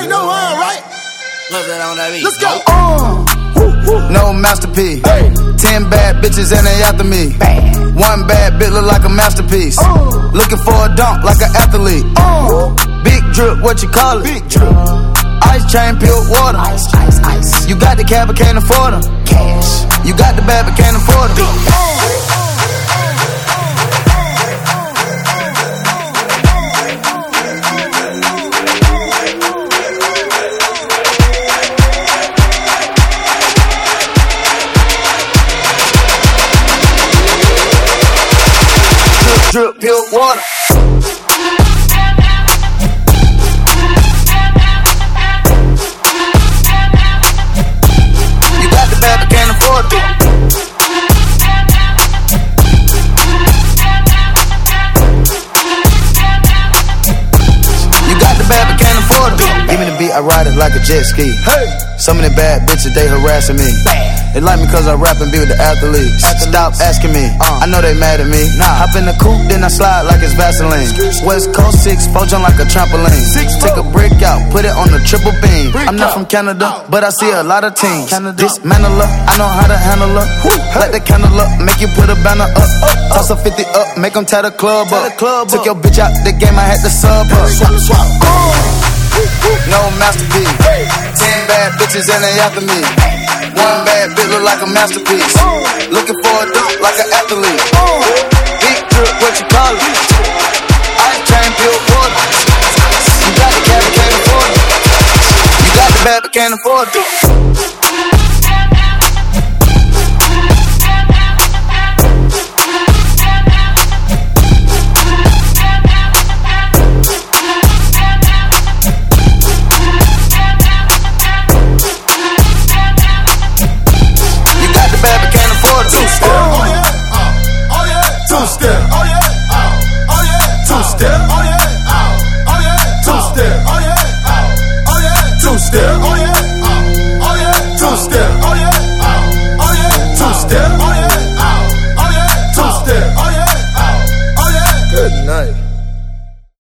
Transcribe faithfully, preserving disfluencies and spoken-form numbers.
already know I'm right. What's that on that beat? Let's go. Uh, No masterpiece. Hey. Ten bad bitches and they after me. Bad. One bad bitch look like a masterpiece. Uh. Looking for a dunk like an athlete. Uh. Big drip, what you call it? Big drip. Ice chain, pure water. Ice, ice, ice. You got the cab but can't afford them. Cash. You got the bad but can't afford them. Drip, pure water. You got the bad but can't afford it. You got the bad but can't afford it. Give me the beat, I ride it like a jet ski. Hey. Some of the bad bitches, they harassing me. They like me cause I rap and be with the athletes. Stop asking me, uh, I know they mad at me. Nah, hop in the coupe, then I slide like it's Vaseline. West Coast six, four jump like a trampoline. Take a brick out, put it on the triple beam. I'm not from Canada, but I see a lot of teams. Dismantle her, I know how to handle her. Light the candle up, make you put a banner up. Toss a fifty up, make them tie the club up. Took your bitch out the game, I had to sub her. No masterpiece. Ten bad bitches and they after me. One bad bitch look like a masterpiece. Looking for a dunk like an athlete. Big drip, what you call it? Ice chain, pure water. You got the cab but can't afford it. You got the bad but can't afford it.